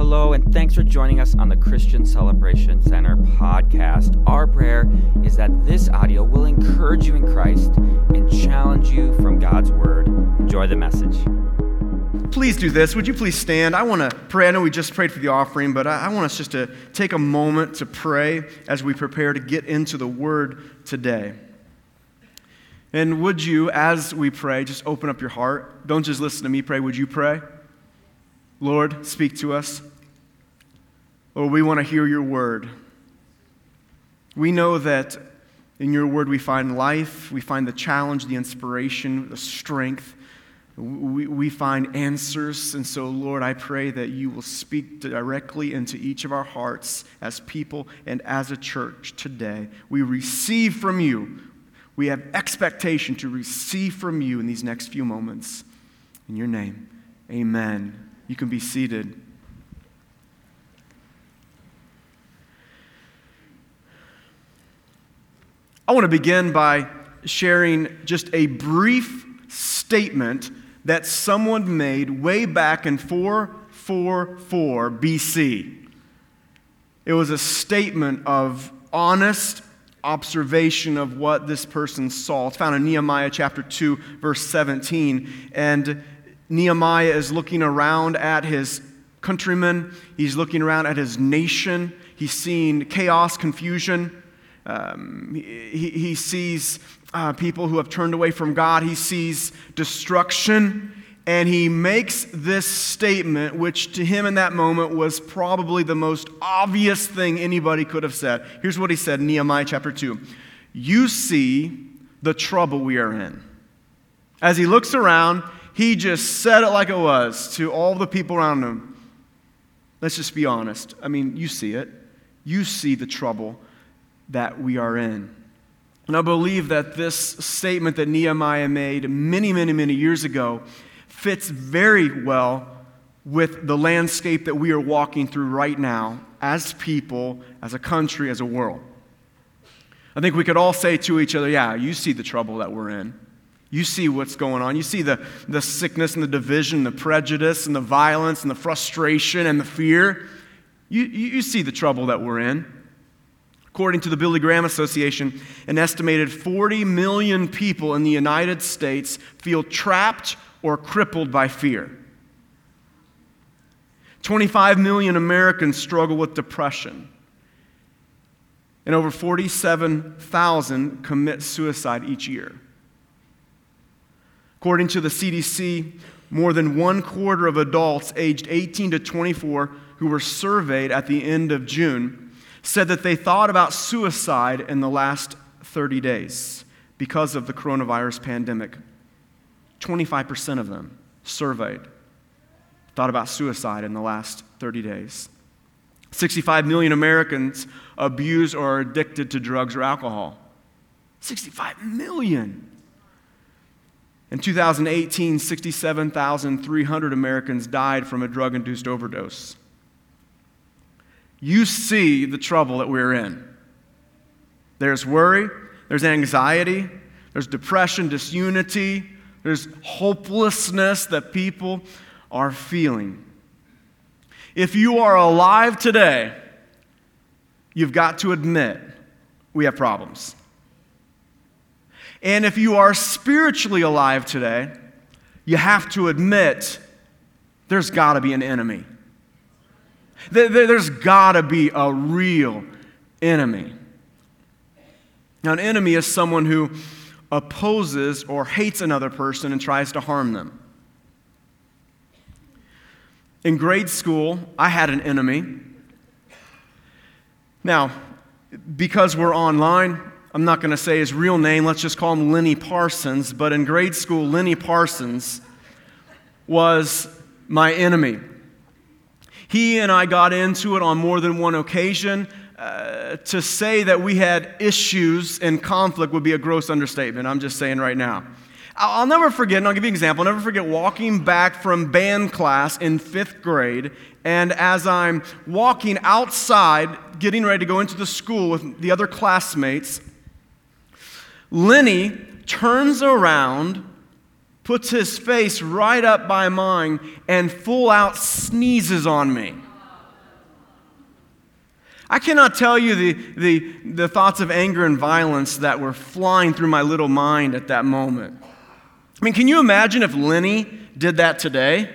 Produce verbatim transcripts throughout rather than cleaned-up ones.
Hello, and thanks for joining us on the Christian Celebration Center podcast. Our prayer is that this audio will encourage you in Christ and challenge you from God's Word. Enjoy the message. Please do this. Would you please stand? I want to pray. I know we just prayed for the offering, but I want us just to take a moment to pray as we prepare to get into the Word today. And would you, as we pray, just open up your heart. Don't just listen to me pray. Would you pray? Lord, speak to us. Lord, we want to hear your word. We know that in your word we find life, we find the challenge, the inspiration, the strength. We, we find answers. And so, Lord, I pray that you will speak directly into each of our hearts as people and as a church today. We receive from you. We have expectation to receive from you in these next few moments. In your name, amen. You can be seated. I want to begin by sharing just a brief statement that someone made way back in four forty-four B C. It was a statement of honest observation of what this person saw. It's found in Nehemiah chapter two, verse seventeen. And Nehemiah is looking around at his countrymen. He's looking around at his nation. He's seeing chaos, confusion. Um, he, he sees uh, people who have turned away from God. He sees destruction. And he makes this statement, which to him in that moment was probably the most obvious thing anybody could have said. Here's what he said in Nehemiah chapter two. You see the trouble we are in. As he looks around, he just said it like it was to all the people around him. Let's just be honest. I mean, you see it. You see the trouble that we are in. And I believe that this statement that Nehemiah made many, many, many years ago fits very well with the landscape that we are walking through right now as people, as a country, as a world. I think we could all say to each other, yeah, you see the trouble that we're in. You see what's going on. You see the, the sickness and the division, the prejudice and the violence and the frustration and the fear. You, you, you see the trouble that we're in. According to the Billy Graham Association, an estimated forty million people in the United States feel trapped or crippled by fear. twenty-five million Americans struggle with depression. And over forty-seven thousand commit suicide each year. According to the C D C, more than one quarter of adults aged eighteen to twenty-four who were surveyed at the end of June said that they thought about suicide in the last thirty days because of the coronavirus pandemic. twenty-five percent of them surveyed thought about suicide in the last thirty days. sixty-five million Americans abuse or are addicted to drugs or alcohol. sixty-five million. In two thousand eighteen, sixty-seven thousand three hundred Americans died from a drug-induced overdose. You see the trouble that we're in. There's worry, there's anxiety, there's depression, disunity, there's hopelessness that people are feeling. If you are alive today, you've got to admit we have problems. And if you are spiritually alive today, you have to admit there's got to be an enemy. There's got to be a real enemy. Now, an enemy is someone who opposes or hates another person and tries to harm them. In grade school, I had an enemy. Now, because we're online, I'm not going to say his real name. Let's just call him Lenny Parsons. But in grade school, Lenny Parsons was my enemy. He and I got into it on more than one occasion. Uh, to say that we had issues and conflict would be a gross understatement. I'm just saying right now. I'll, I'll never forget, and I'll give you an example, I'll never forget walking back from band class in fifth grade, and as I'm walking outside, getting ready to go into the school with the other classmates, Lenny turns around, puts his face right up by mine, and full out sneezes on me. I cannot tell you the, the, the thoughts of anger and violence that were flying through my little mind at that moment. I mean, can you imagine if Lenny did that today?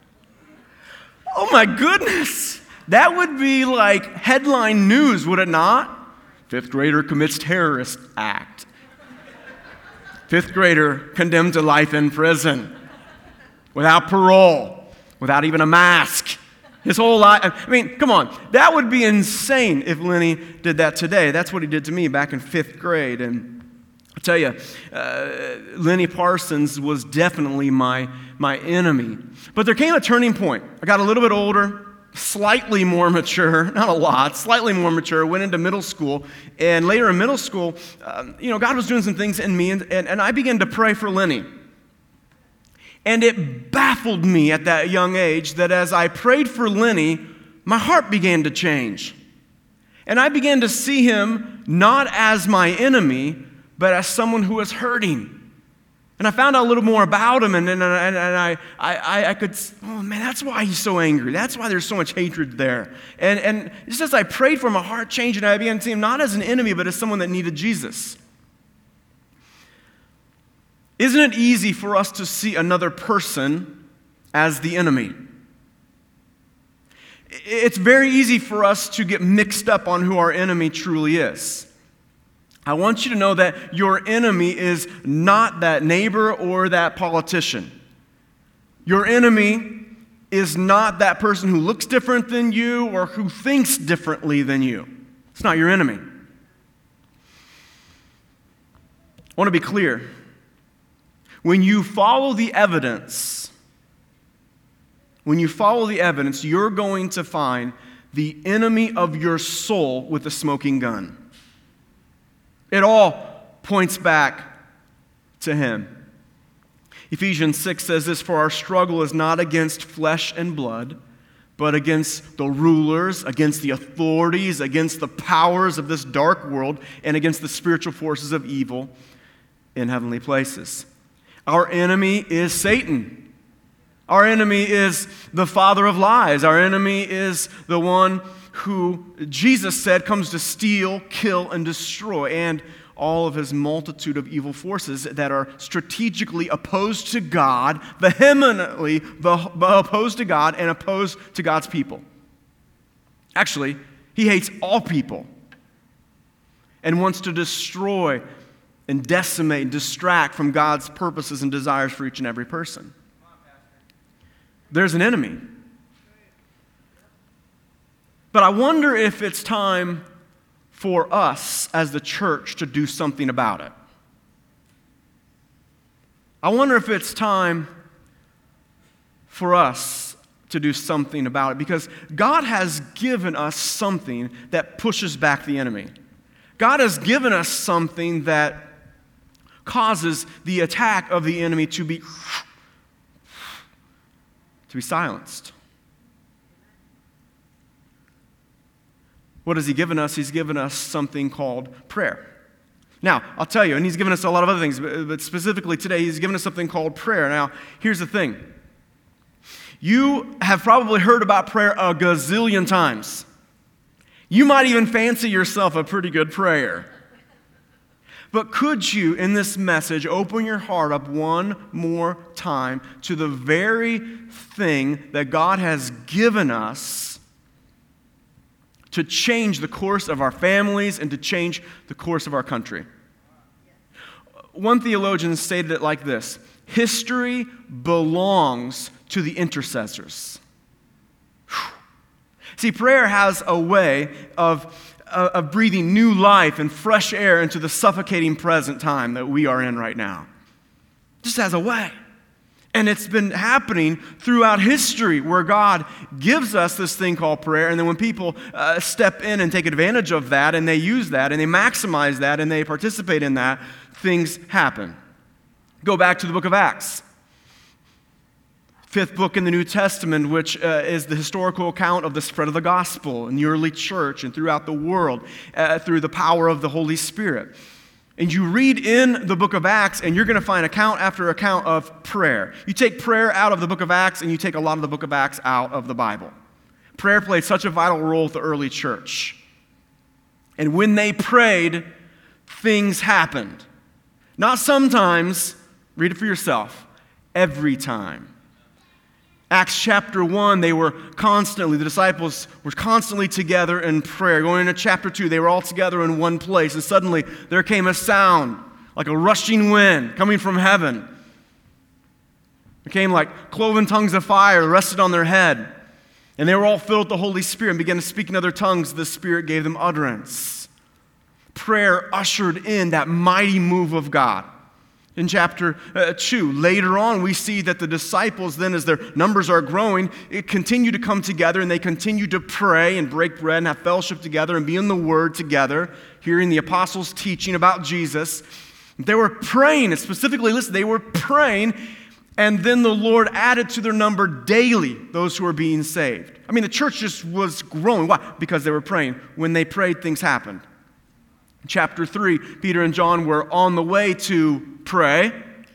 Oh my goodness. That would be like headline news, would it not? Fifth grader commits terrorist act. Fifth grader condemned to life in prison without parole, without even a mask. His whole life. I mean, come on. That would be insane if Lenny did that today. That's what he did to me back in fifth grade. And I'll tell you, uh, Lenny Parsons was definitely my, my enemy. But there came a turning point. I got a little bit older, slightly more mature, not a lot, slightly more mature, went into middle school. And later in middle school, um, you know, God was doing some things in me, and, and, and I began to pray for Lenny. And it baffled me at that young age that as I prayed for Lenny, my heart began to change. And I began to see him not as my enemy, but as someone who was hurting. And I found out a little more about him, and, and, and, and I, I, I could, oh man, that's why he's so angry. That's why there's so much hatred there. And, and just as I prayed for him, my heart changed, and I began to see him not as an enemy, but as someone that needed Jesus. Isn't it easy for us to see another person as the enemy? It's very easy for us to get mixed up on who our enemy truly is. I want you to know that your enemy is not that neighbor or that politician. Your enemy is not that person who looks different than you or who thinks differently than you. It's not your enemy. I want to be clear. When you follow the evidence, when you follow the evidence, you're going to find the enemy of your soul with a smoking gun. It all points back to him. Ephesians six says this, "For our struggle is not against flesh and blood, but against the rulers, against the authorities, against the powers of this dark world, and against the spiritual forces of evil in heavenly places." Our enemy is Satan. Our enemy is the father of lies. Our enemy is the one who Jesus said comes to steal, kill, and destroy, and all of his multitude of evil forces that are strategically opposed to God, vehemently opposed to God, and opposed to God's people. Actually, he hates all people and wants to destroy and decimate and distract from God's purposes and desires for each and every person. There's an enemy. But I wonder if it's time for us as the church to do something about it. I wonder if it's time for us to do something about it, because God has given us something that pushes back the enemy. God has given us something that causes the attack of the enemy to be to be silenced. What has he given us? He's given us something called prayer. Now, I'll tell you, and he's given us a lot of other things, but specifically today, he's given us something called prayer. Now, here's the thing. You have probably heard about prayer a gazillion times. You might even fancy yourself a pretty good prayer. But could you, in this message, open your heart up one more time to the very thing that God has given us to change the course of our families and to change the course of our country? One theologian stated it like this: history belongs to the intercessors. Whew. See, prayer has a way of of breathing new life and fresh air into the suffocating present time that we are in right now. Just has a way. And it's been happening throughout history where God gives us this thing called prayer, and then when people uh, step in and take advantage of that, and they use that, and they maximize that, and they participate in that, things happen. Go back to the book of Acts. Fifth book in the New Testament, which uh, is the historical account of the spread of the gospel in the early church and throughout the world uh, through the power of the Holy Spirit. And you read in the book of Acts, and you're going to find account after account of prayer. You take prayer out of the book of Acts, and you take a lot of the book of Acts out of the Bible. Prayer played such a vital role with the early church. And when they prayed, things happened. Not sometimes, read it for yourself, every time. Acts chapter one, they were constantly, the disciples were constantly together in prayer. Going into chapter two, they were all together in one place. And suddenly there came a sound like a rushing wind coming from heaven. It came like cloven tongues of fire rested on their head. And they were all filled with the Holy Spirit and began to speak in other tongues. The Spirit gave them utterance. Prayer ushered in that mighty move of God. In chapter uh, two, later on, we see that the disciples then, as their numbers are growing, it continue to come together and they continue to pray and break bread and have fellowship together and be in the Word together, hearing the apostles teaching about Jesus. They were praying, and specifically, listen, they were praying, and then the Lord added to their number daily those who were being saved. I mean, the church just was growing. Why? Because they were praying. When they prayed, things happened. Chapter three, Peter and John were on the way to pray.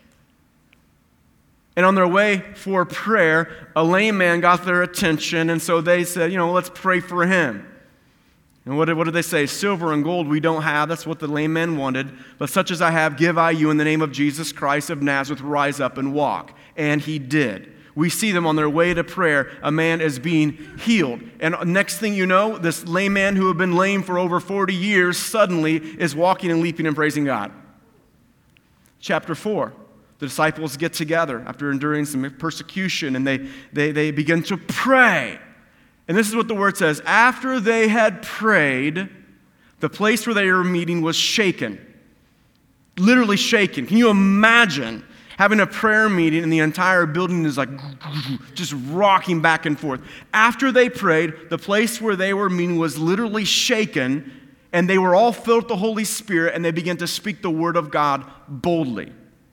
And on their way for prayer, a lame man got their attention. And so they said, you know, let's pray for him. And what did, what did they say? Silver and gold we don't have. That's what the lame man wanted. But such as I have, give I you in the name of Jesus Christ of Nazareth, rise up and walk. And he did. We see them on their way to prayer. A man is being healed. And next thing you know, this lame man who had been lame for over forty years suddenly is walking and leaping and praising God. Chapter four, the disciples get together after enduring some persecution, and they, they, they begin to pray. And this is what the word says. After they had prayed, the place where they were meeting was shaken. Literally shaken. Can you imagine having a prayer meeting and the entire building is like just rocking back and forth? After they prayed, the place where they were meeting was literally shaken, and they were all filled with the Holy Spirit, and they began to speak the word of God boldly.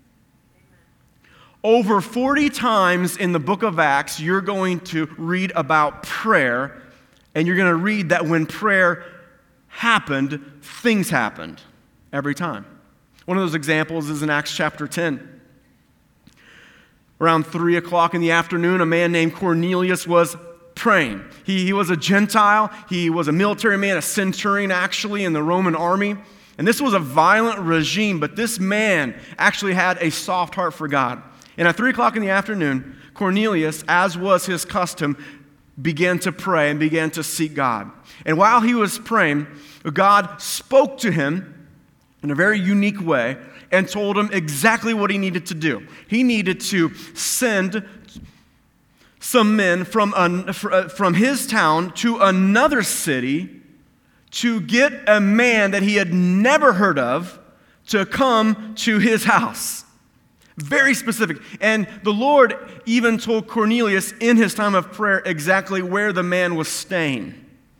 Over forty times in the book of Acts, you're going to read about prayer, and you're going to read that when prayer happened, things happened every time. One of those examples is in Acts chapter ten. Around three o'clock in the afternoon, a man named Cornelius was praying. He, he was a Gentile. He was a military man, a centurion actually in the Roman army. And this was a violent regime, but this man actually had a soft heart for God. And at three o'clock in the afternoon, Cornelius, as was his custom, began to pray and began to seek God. And while he was praying, God spoke to him in a very unique way and told him exactly what he needed to do. He needed to send some men from, a, from his town to another city to get a man that he had never heard of to come to his house. Very specific. And the Lord even told Cornelius in his time of prayer exactly where the man was staying.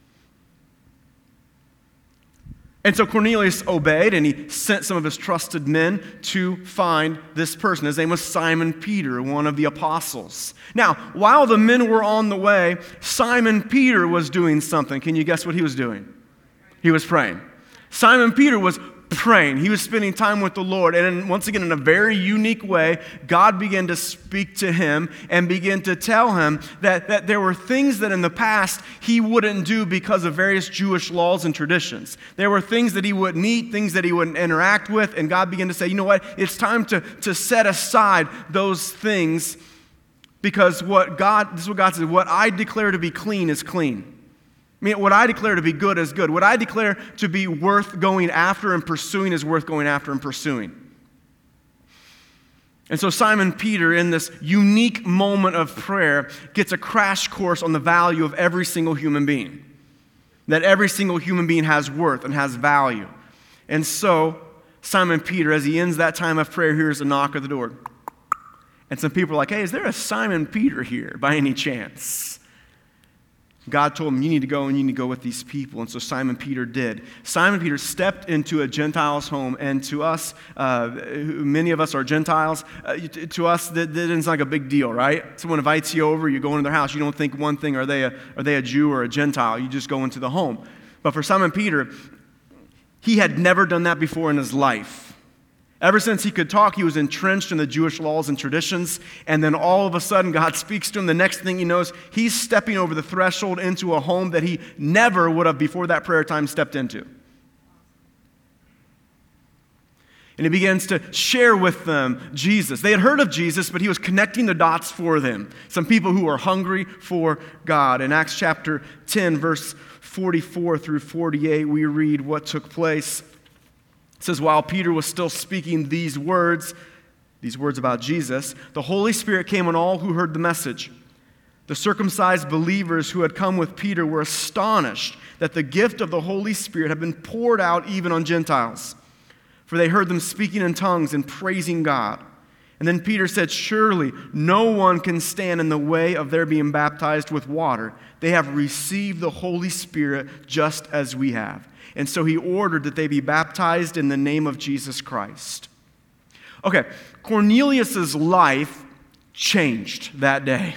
And so Cornelius obeyed, and he sent some of his trusted men to find this person. His name was Simon Peter, one of the apostles. Now, while the men were on the way, Simon Peter was doing something. Can you guess what he was doing? He was praying. Simon Peter was praying. He was spending time with the Lord. And once again, in a very unique way, God began to speak to him and began to tell him that, that there were things that in the past he wouldn't do because of various Jewish laws and traditions. There were things that he wouldn't eat, things that he wouldn't interact with, and God began to say, you know what, it's time to, to set aside those things, because what God, this is what God said, what I declare to be clean is clean. I mean, what I declare to be good is good. What I declare to be worth going after and pursuing is worth going after and pursuing. And so Simon Peter, in this unique moment of prayer, gets a crash course on the value of every single human being. That every single human being has worth and has value. And so Simon Peter, as he ends that time of prayer, hears a knock at the door. And some people are like, hey, is there a Simon Peter here by any chance? God told him, you need to go and you need to go with these people. And so Simon Peter did. Simon Peter stepped into a Gentile's home. And to us, uh, many of us are Gentiles. Uh, to us, that, that isn't like a big deal, right? Someone invites you over, you go into their house. You don't think one thing, are they a, are they a Jew or a Gentile? You just go into the home. But for Simon Peter, he had never done that before in his life. Ever since he could talk, he was entrenched in the Jewish laws and traditions. And then all of a sudden, God speaks to him. The next thing he knows, he's stepping over the threshold into a home that he never would have, before that prayer time, stepped into. And he begins to share with them Jesus. They had heard of Jesus, but he was connecting the dots for them. Some people who are hungry for God. In Acts chapter ten, verse forty-four through forty-eight, we read what took place. It says, while Peter was still speaking these words, these words about Jesus, the Holy Spirit came on all who heard the message. The circumcised believers who had come with Peter were astonished that the gift of the Holy Spirit had been poured out even on Gentiles. For they heard them speaking in tongues and praising God. And then Peter said, surely no one can stand in the way of their being baptized with water. They have received the Holy Spirit just as we have. And so he ordered that they be baptized in the name of Jesus Christ. Okay, Cornelius' life changed that day.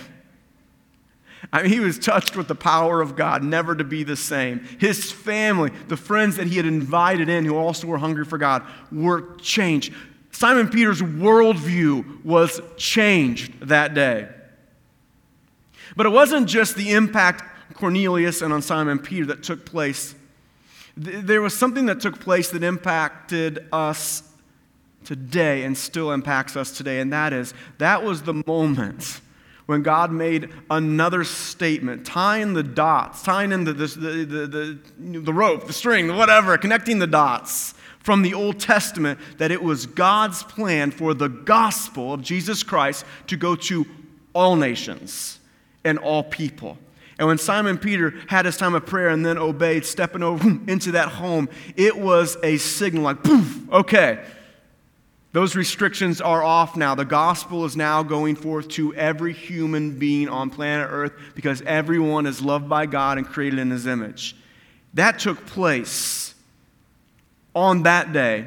I mean, he was touched with the power of God, never to be the same. His family, the friends that he had invited in who also were hungry for God, were changed. Simon Peter's worldview was changed that day. But it wasn't just the impact on Cornelius and on Simon Peter that took place. There was something that took place that impacted us today and still impacts us today, and that is, that was the moment when God made another statement, tying the dots, tying in the, the, the, the, the rope, the string, whatever, connecting the dots from the Old Testament, that it was God's plan for the gospel of Jesus Christ to go to all nations and all people. And when Simon Peter had his time of prayer and then obeyed, stepping over into that home, it was a signal like, poof, okay. Those restrictions are off now. The gospel is now going forth to every human being on planet Earth because everyone is loved by God and created in His image. That took place on that day.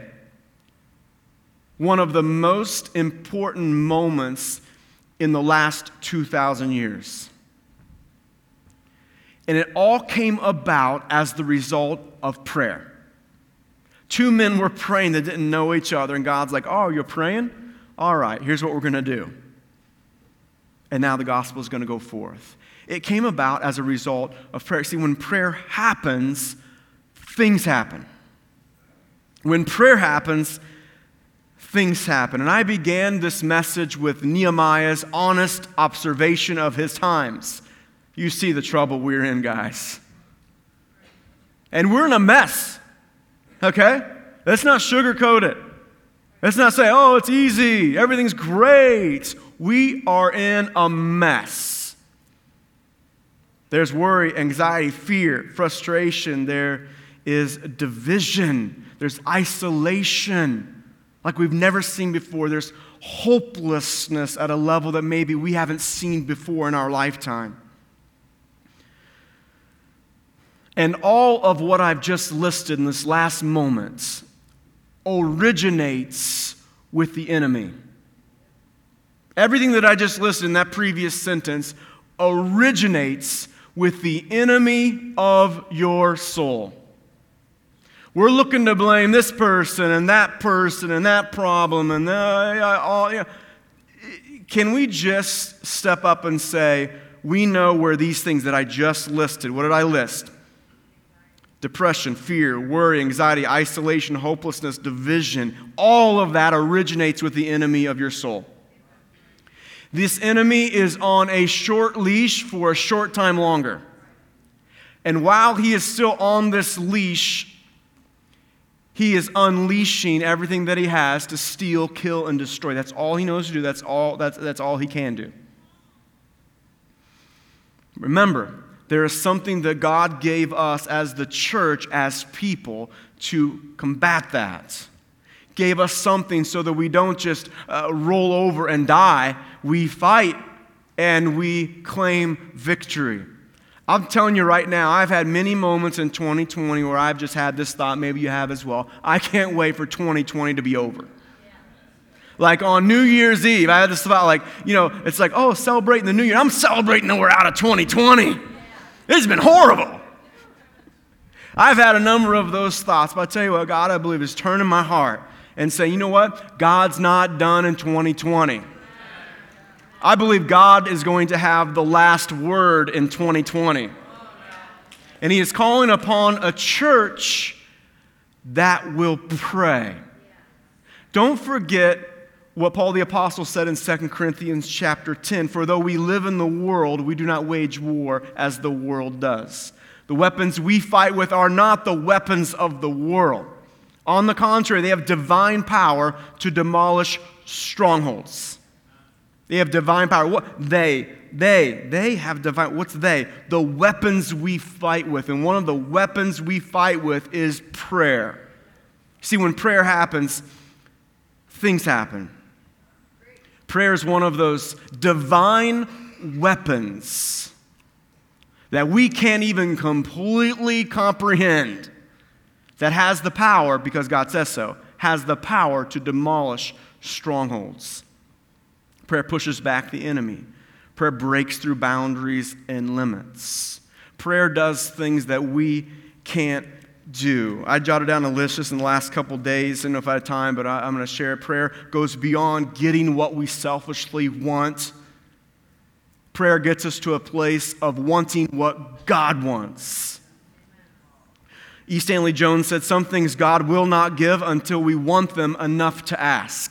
One of the most important moments in the last two thousand years. And it all came about as the result of prayer. Two men were praying that didn't know each other, and God's like, oh, you're praying? All right, here's what we're going to do. And now the gospel is going to go forth. It came about as a result of prayer. See, when prayer happens, things happen. When prayer happens, things happen. And I began this message with Nehemiah's honest observation of his times. You see the trouble we're in, guys. And we're in a mess. Okay? Let's not sugarcoat it. Let's not say, oh, it's easy. Everything's great. We are in a mess. There's worry, anxiety, fear, frustration. There is division. There's isolation like we've never seen before. There's hopelessness at a level that maybe we haven't seen before in our lifetime. And all of what I've just listed in this last moment originates with the enemy. Everything that I just listed in that previous sentence originates with the enemy of your soul. We're looking to blame this person and that person and that problem and uh, all. You know. Can we just step up and say, we know where these things that I just listed, what did I list? Depression, fear, worry, anxiety, isolation, hopelessness, division, all of that originates with the enemy of your soul. This enemy is on a short leash for a short time longer. And while he is still on this leash, he is unleashing everything that he has to steal, kill, and destroy. That's all he knows to do. That's all, that's, that's all he can do. Remember, there is something that God gave us as the church, as people, to combat that. Gave us something so that we don't just uh, roll over and die. We fight and we claim victory. I'm telling you right now, I've had many moments in twenty twenty where I've just had this thought, maybe you have as well. I can't wait for twenty twenty to be over. Like on New Year's Eve, I had this thought like, you know, it's like, oh, celebrating the New Year. I'm celebrating that we're out of twenty twenty. It's been horrible. I've had a number of those thoughts, but I tell you what, God, I believe, is turning my heart and saying, you know what? God's not done in twenty twenty. I believe God is going to have the last word in twenty twenty. And He is calling upon a church that will pray. Don't forget what Paul the Apostle said in Second Corinthians chapter ten, for though we live in the world, we do not wage war as the world does. The weapons we fight with are not the weapons of the world. On the contrary, they have divine power to demolish strongholds. They have divine power. What? They, they, they have divine, what's they? The weapons we fight with. And one of the weapons we fight with is prayer. See, when prayer happens, things happen. Prayer is one of those divine weapons that we can't even completely comprehend, that has the power, because God says so, has the power to demolish strongholds. Prayer pushes back the enemy. Prayer breaks through boundaries and limits. Prayer does things that we can't do. I jotted down a list just in the last couple days. I don't know if I had time, but I, I'm going to share it. Prayer goes beyond getting what we selfishly want. Prayer gets us to a place of wanting what God wants. E. Stanley Jones said, some things God will not give until we want them enough to ask.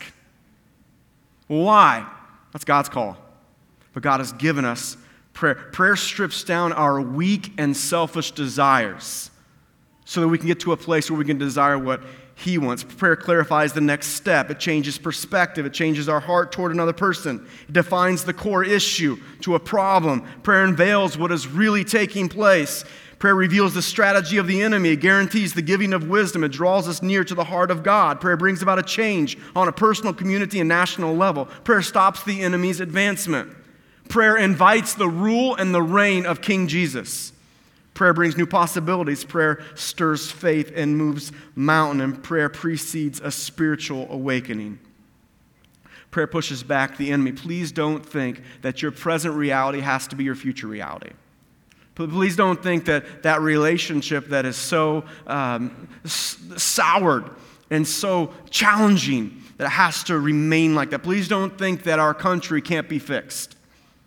Why? That's God's call. But God has given us prayer. Prayer strips down our weak and selfish desires so that we can get to a place where we can desire what He wants. Prayer clarifies the next step. It changes perspective. It changes our heart toward another person. It defines the core issue to a problem. Prayer unveils what is really taking place. Prayer reveals the strategy of the enemy. It guarantees the giving of wisdom. It draws us near to the heart of God. Prayer brings about a change on a personal, community, and national level. Prayer stops the enemy's advancement. Prayer invites the rule and the reign of King Jesus. Prayer brings new possibilities. Prayer stirs faith and moves mountain. And prayer precedes a spiritual awakening. Prayer pushes back the enemy. Please don't think that your present reality has to be your future reality. Please don't think that that relationship that is so um, s- soured and so challenging that it has to remain like that. Please don't think that our country can't be fixed.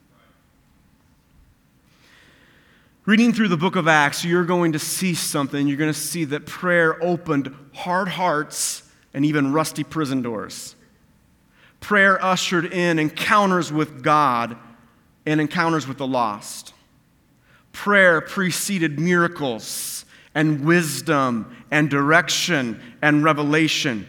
Reading through the book of Acts, you're going to see something. You're going to see that prayer opened hard hearts and even rusty prison doors. Prayer ushered in encounters with God and encounters with the lost. Prayer preceded miracles and wisdom and direction and revelation.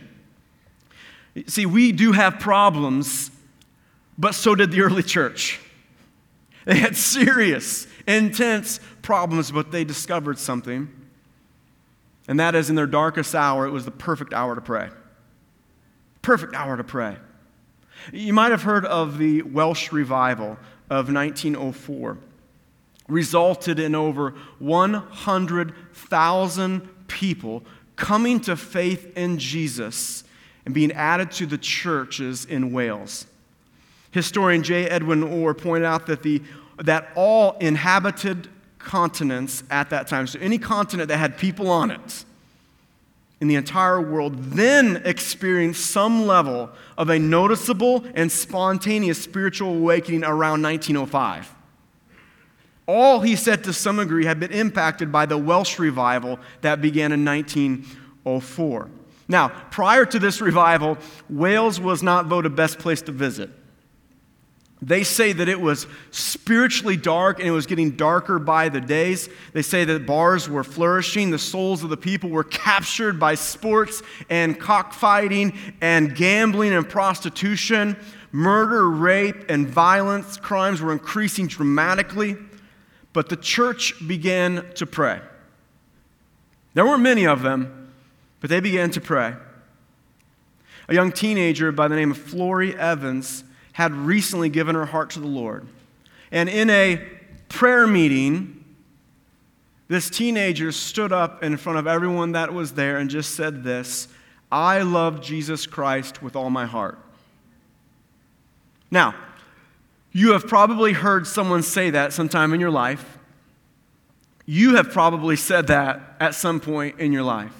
See, we do have problems, but so did the early church. They had serious, intense problems, but they discovered something. And that is, in their darkest hour, it was the perfect hour to pray. Perfect hour to pray. You might have heard of the Welsh revival of nineteen oh four. Resulted in over one hundred thousand people coming to faith in Jesus and being added to the churches in Wales. Historian J. Edwin Orr pointed out that, the, that all inhabited continents at that time, so any continent that had people on it in the entire world, then experienced some level of a noticeable and spontaneous spiritual awakening around nineteen oh five. All, he said, to some degree, had been impacted by the Welsh revival that began in nineteen oh four. Now, prior to this revival, Wales was not voted best place to visit. They say that it was spiritually dark and it was getting darker by the days. They say that bars were flourishing. The souls of the people were captured by sports and cockfighting and gambling and prostitution. Murder, rape, and violence crimes were increasing dramatically. But the church began to pray. There weren't many of them, but they began to pray. A young teenager by the name of Florrie Evans had recently given her heart to the Lord. And in a prayer meeting, this teenager stood up in front of everyone that was there and just said this: "I love Jesus Christ with all my heart." Now, you have probably heard someone say that sometime in your life. You have probably said that at some point in your life.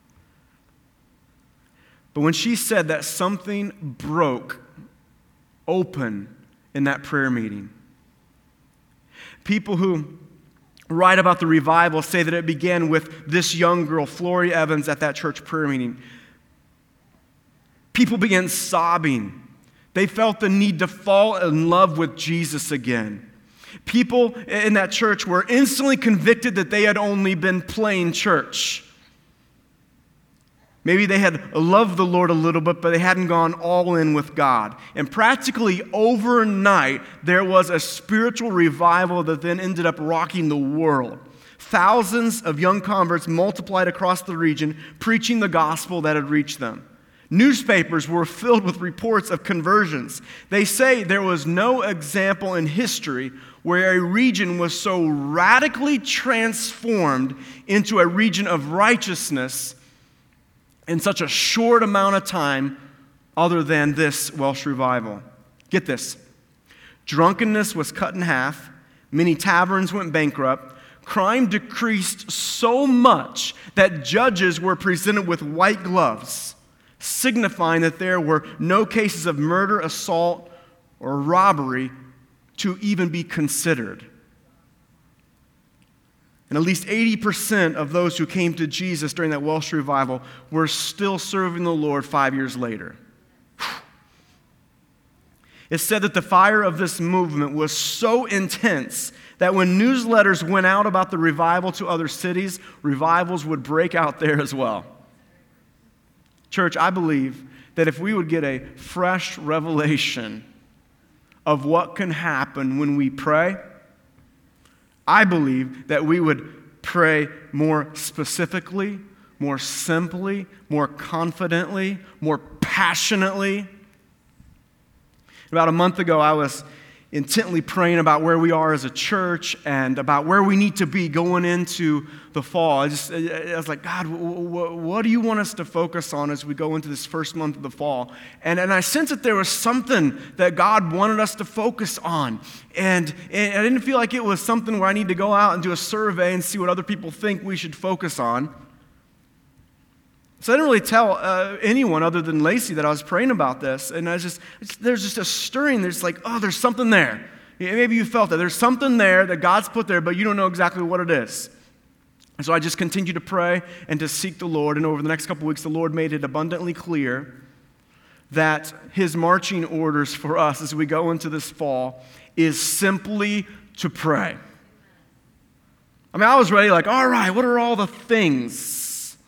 But when she said that, something broke open in that prayer meeting. People who write about the revival say that it began with this young girl, Florrie Evans, at that church prayer meeting. People began sobbing. They felt the need to fall in love with Jesus again. People in that church were instantly convicted that they had only been playing church. Maybe they had loved the Lord a little bit, but they hadn't gone all in with God. And practically overnight, there was a spiritual revival that then ended up rocking the world. Thousands of young converts multiplied across the region, preaching the gospel that had reached them. Newspapers were filled with reports of conversions. They say there was no example in history where a region was so radically transformed into a region of righteousness in such a short amount of time other than this Welsh revival. Get this. Drunkenness was cut in half. Many taverns went bankrupt. Crime decreased so much that judges were presented with white gloves, signifying that there were no cases of murder, assault, or robbery to even be considered. And at least eighty percent of those who came to Jesus during that Welsh revival were still serving the Lord five years later. It's said that the fire of this movement was so intense that when newsletters went out about the revival to other cities, revivals would break out there as well. Church, I believe that if we would get a fresh revelation of what can happen when we pray, I believe that we would pray more specifically, more simply, more confidently, more passionately. About a month ago, I was intently praying about where we are as a church and about where we need to be going into the fall. I just, I was like, God, what do you want us to focus on as we go into this first month of the fall? And, and I sensed that there was something that God wanted us to focus on. And, and I didn't feel like it was something where I need to go out and do a survey and see what other people think we should focus on. So I didn't really tell uh, anyone other than Lacey that I was praying about this. And I was just, there's just a stirring. There's like, oh, there's something there. Maybe you felt that. There's something there that God's put there, but you don't know exactly what it is. And so I just continued to pray and to seek the Lord. And over the next couple of weeks, the Lord made it abundantly clear that His marching orders for us as we go into this fall is simply to pray. I mean, I was ready like, all right, what are all the things?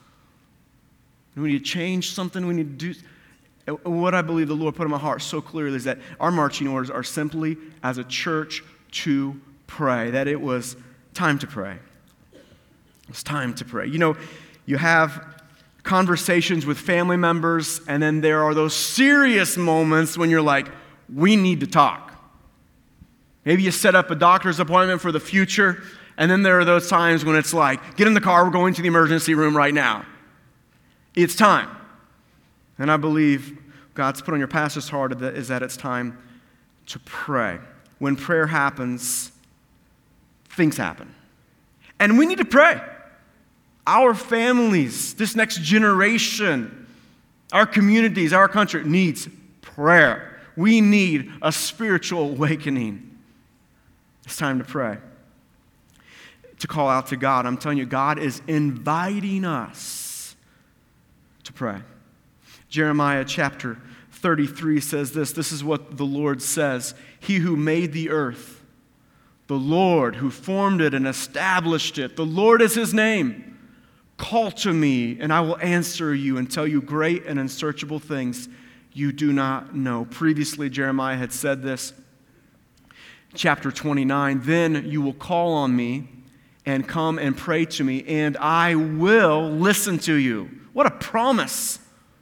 We need to change something. We need to do. And what I believe the Lord put in my heart so clearly is that our marching orders are simply as a church to pray. That it was time to pray. It was time to pray. You know, you have conversations with family members, and then there are those serious moments when you're like, we need to talk. Maybe you set up a doctor's appointment for the future, and then there are those times when it's like, get in the car, we're going to the emergency room right now. It's time. And I believe God's put on your pastor's heart is that it's time to pray. When prayer happens, things happen. And we need to pray. Our families, this next generation, our communities, our country needs prayer. We need a spiritual awakening. It's time to pray. To call out to God. I'm telling you, God is inviting us to pray. Jeremiah chapter thirty-three says this. This is what the Lord says. He who made the earth, the Lord who formed it and established it, the Lord is His name. Call to me, and I will answer you and tell you great and unsearchable things you do not know. Previously, Jeremiah had said this. Chapter twenty-nine, then you will call on me and come and pray to me, and I will listen to you. What a promise.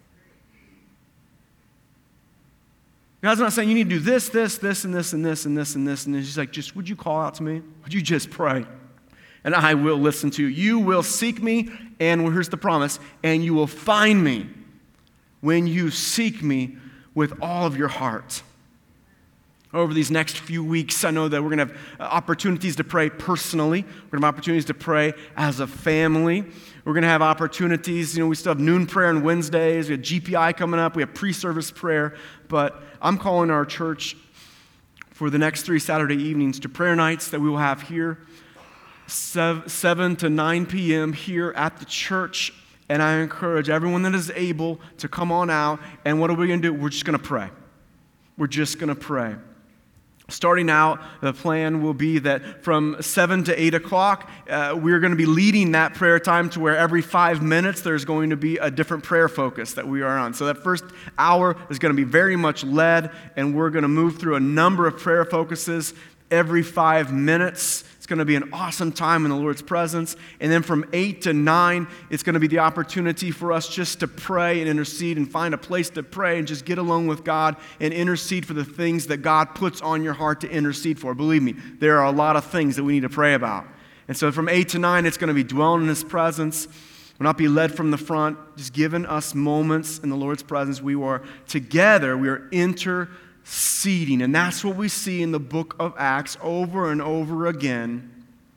God's not saying you need to do this, this, this, and this, and this, and this, and this, and He's like, just would you call out to me? Would you just pray? And I will listen to you. You will seek me, and well, here's the promise, and you will find me when you seek me with all of your heart. Over these next few weeks, I know that we're going to have opportunities to pray personally. We're going to have opportunities to pray as a family. We're going to have opportunities. You know, we still have noon prayer on Wednesdays. We have G P I coming up. We have pre-service prayer. But I'm calling our church for the next three Saturday evenings to prayer nights that we will have here, seven to nine p.m. here at the church. And I encourage everyone that is able to come on out. And what are we going to do? We're just going to pray. We're just going to pray. Starting out, the plan will be that from seven to eight o'clock, uh, we're going to be leading that prayer time to where every five minutes there's going to be a different prayer focus that we are on. So that first hour is going to be very much led, and we're going to move through a number of prayer focuses every five minutes. It's going to be an awesome time in the Lord's presence. And then from eight to nine, it's going to be the opportunity for us just to pray and intercede and find a place to pray and just get alone with God and intercede for the things that God puts on your heart to intercede for. Believe me, there are a lot of things that we need to pray about. And so from eight to nine, it's going to be dwelling in His presence. We'll not be led from the front, just giving us moments in the Lord's presence. We are together, we are interceding. Seeding, and that's what we see in the book of Acts over and over again.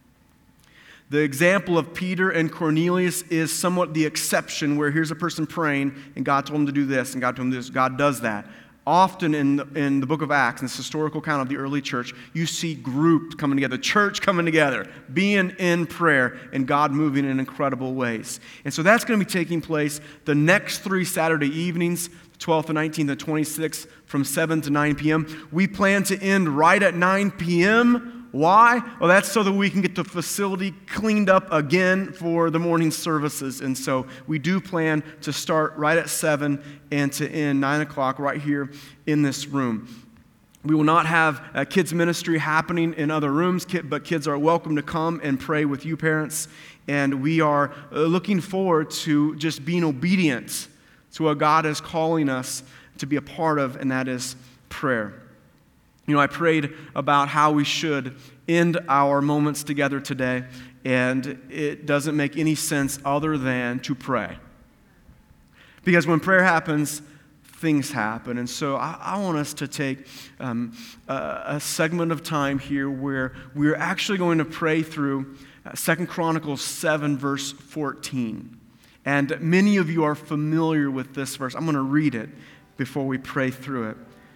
The example of Peter and Cornelius is somewhat the exception, where here's a person praying, and God told him to do this, and God told him this. God does that. Often in the, in the book of Acts, in this historical account of the early church, you see groups coming together, church coming together, being in prayer, and God moving in incredible ways. And so that's going to be taking place the next three Saturday evenings, twelfth and nineteenth and twenty-sixth, from seven to nine p.m. We plan to end right at nine p.m. Why? Well, that's so that we can get the facility cleaned up again for the morning services. And so we do plan to start right at seven and to end nine o'clock right here in this room. We will not have a kids ministry happening in other rooms, but kids are welcome to come and pray with you parents. And we are looking forward to just being obedient to what God is calling us to be a part of, and that is prayer. You know, I prayed about how we should end our moments together today, and it doesn't make any sense other than to pray. Because when prayer happens, things happen. And so I, I want us to take um, a, a segment of time here where we're actually going to pray through uh, Second Chronicles seven, verse fourteen. And many of you are familiar with this verse. I'm going to read it before we pray through it.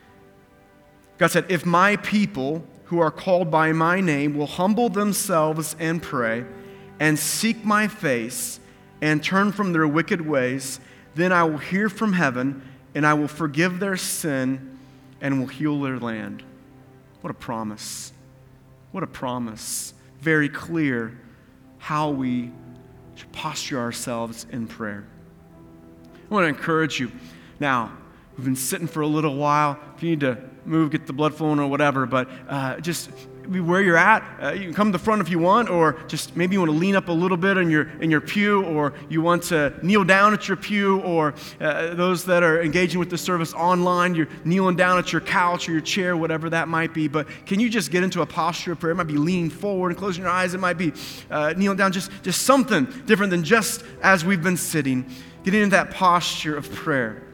God said, "If my people who are called by my name will humble themselves and pray and seek my face and turn from their wicked ways, then I will hear from heaven and I will forgive their sin and will heal their land." What a promise. What a promise. Very clear how we should posture ourselves in prayer. I want to encourage you. Now, we've been sitting for a little while. If you need to move, get the blood flowing or whatever, but uh, just where you're at, uh, you can come to the front if you want, or just maybe you want to lean up a little bit in your in your pew, or you want to kneel down at your pew, or uh, those that are engaging with the service online, you're kneeling down at your couch or your chair, whatever that might be. But can you just get into a posture of prayer? It might be leaning forward and closing your eyes. It might be uh, kneeling down, just, just something different than just as we've been sitting. Getting into that posture of prayer.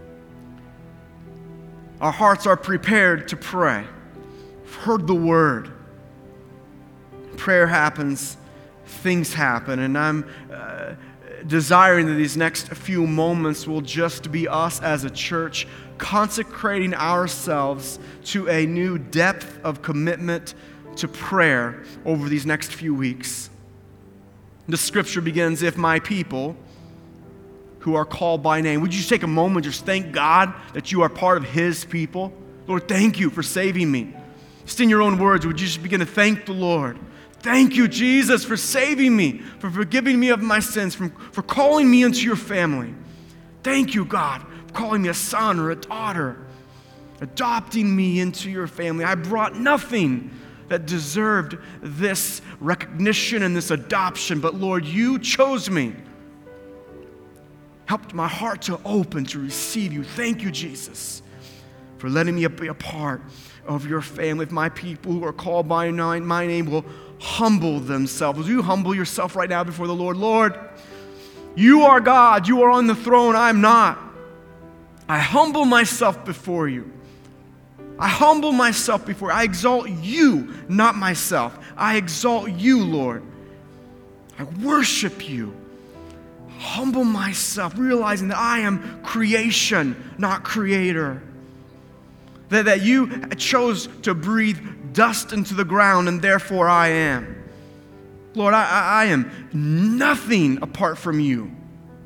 Our hearts are prepared to pray. We've heard the word. Prayer happens, things happen, and I'm uh, desiring that these next few moments will just be us as a church consecrating ourselves to a new depth of commitment to prayer over these next few weeks. The scripture begins, "If my people who are called by name." Would you just take a moment, just thank God that you are part of His people? Lord, thank you for saving me. Just in your own words, would you just begin to thank the Lord? Thank you, Jesus, for saving me, for forgiving me of my sins, for, for calling me into your family. Thank you, God, for calling me a son or a daughter, adopting me into your family. I brought nothing that deserved this recognition and this adoption, but Lord, you chose me. Helped my heart to open to receive you. Thank you, Jesus, for letting me be a part of your family. If my people who are called by my name will humble themselves. Will you humble yourself right now before the Lord? Lord, you are God. You are on the throne. I'm not. I humble myself before you. I humble myself before you. I exalt you, not myself. I exalt you, Lord. I worship you. Humble myself, realizing that I am creation, not creator. That, that you chose to breathe dust into the ground, and therefore I am. Lord, I, I am nothing apart from you.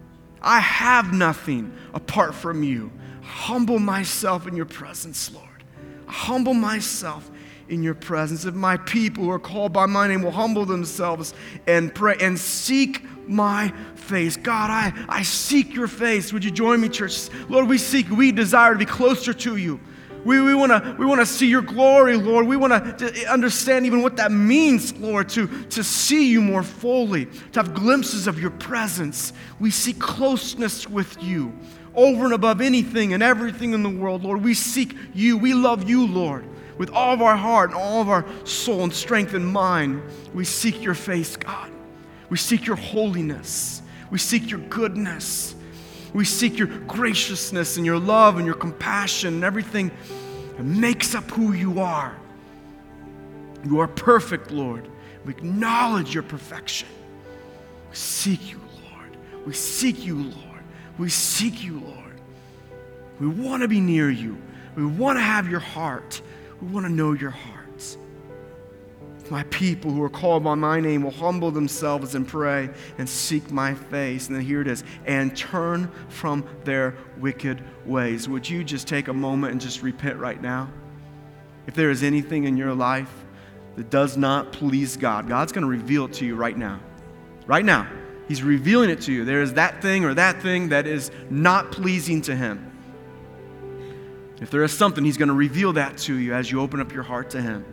I have nothing apart from you. I humble myself in your presence, Lord. I humble myself in your presence. If my people who are called by my name will humble themselves and pray and seek my face. God, I, I seek your face. Would you join me, church? Lord, we seek, we desire to be closer to you. We, we want to we want to see your glory, Lord. We want to understand even what that means, Lord, to, to see you more fully, to have glimpses of your presence. We seek closeness with you over and above anything and everything in the world, Lord. We seek you. We love you, Lord, with all of our heart and all of our soul and strength and mind. We seek your face, God. We seek your holiness. We seek your goodness. We seek your graciousness and your love and your compassion and everything that makes up who you are. You are perfect, Lord. We acknowledge your perfection. We seek you, Lord. We seek you, Lord. We seek you, Lord. We want to be near you. We want to have your heart. We want to know your heart. My people who are called by my name will humble themselves and pray and seek my face. And then here it is, and turn from their wicked ways. Would you just take a moment and just repent right now? If there is anything in your life that does not please God, God's going to reveal it to you right now. Right now. He's revealing it to you. There is that thing or that thing that is not pleasing to Him. If there is something, He's going to reveal that to you as you open up your heart to Him.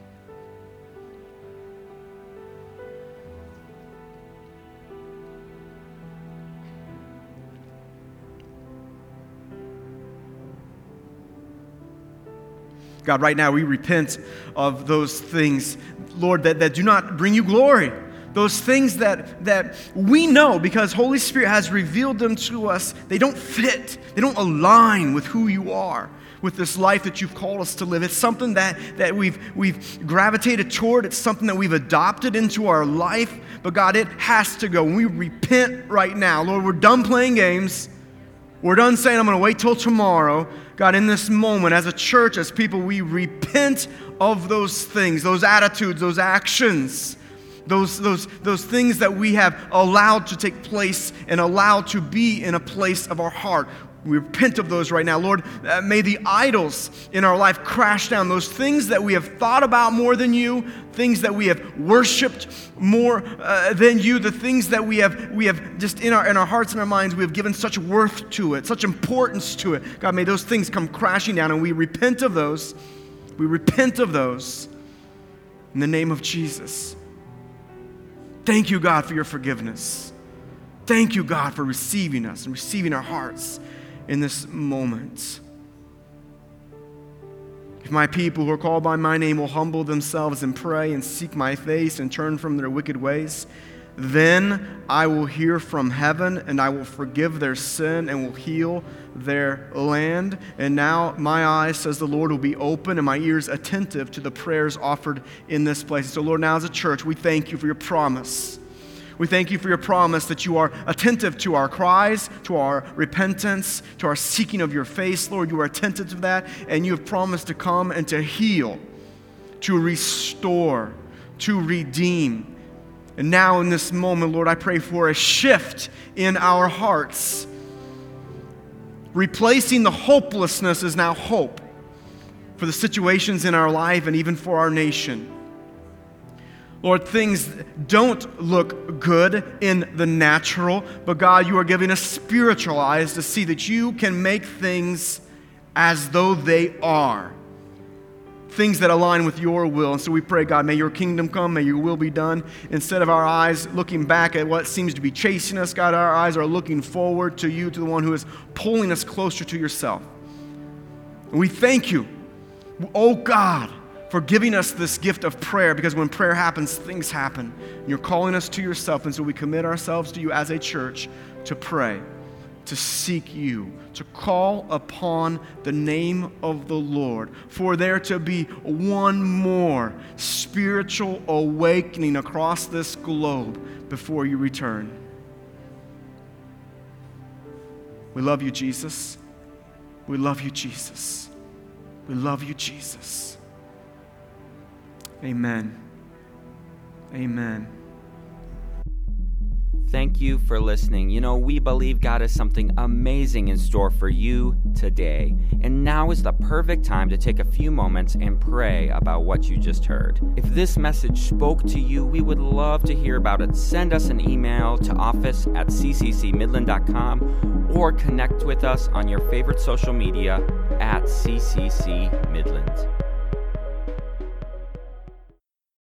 God, right now we repent of those things, Lord, that, that do not bring you glory. Those things that, that we know because Holy Spirit has revealed them to us, they don't fit. They don't align with who you are, with this life that you've called us to live. It's something that, that we've, we've gravitated toward. It's something that we've adopted into our life. But God, it has to go. We repent right now. Lord, we're done playing games. We're done saying, I'm going to wait till tomorrow. God, in this moment, as a church, as people, we repent of those things, those attitudes, those actions, those, those, those things that we have allowed to take place and allowed to be in a place of our heart. We repent of those right now. Lord, uh, may the idols in our life crash down. Those things that we have thought about more than you, things that we have worshiped more uh, than you, the things that we have we have just in our in our hearts and our minds, we have given such worth to it, such importance to it. God, may those things come crashing down, and we repent of those. We repent of those in the name of Jesus. Thank you, God, for your forgiveness. Thank you, God, for receiving us and receiving our hearts in this moment. If my people who are called by my name will humble themselves and pray and seek my face and turn from their wicked ways, then I will hear from heaven and I will forgive their sin and will heal their land. And now my eyes, says the Lord, will be open and my ears attentive to the prayers offered in this place. So Lord, now as a church, we thank you for your promise. We thank you for your promise that you are attentive to our cries, to our repentance, to our seeking of your face. Lord, you are attentive to that, and you have promised to come and to heal, to restore, to redeem. And now in this moment, Lord, I pray for a shift in our hearts. Replacing the hopelessness is now hope for the situations in our life and even for our nation. Lord, things don't look good in the natural, but God, you are giving us spiritual eyes to see that you can make things as though they are. Things that align with your will. And so we pray, God, may your kingdom come, may your will be done. Instead of our eyes looking back at what seems to be chasing us, God, our eyes are looking forward to you, to the one who is pulling us closer to yourself. And we thank you, oh God, for giving us this gift of prayer, because when prayer happens, things happen. And you're calling us to yourself, and so we commit ourselves to you as a church to pray, to seek you, to call upon the name of the Lord, for there to be one more spiritual awakening across this globe before you return. We love you, Jesus. We love you, Jesus. We love you, Jesus. Amen. Amen. Thank you for listening. You know, we believe God has something amazing in store for you today. And now is the perfect time to take a few moments and pray about what you just heard. If this message spoke to you, we would love to hear about it. Send us an email to office at c c c midland dot com or connect with us on your favorite social media at C C C Midland.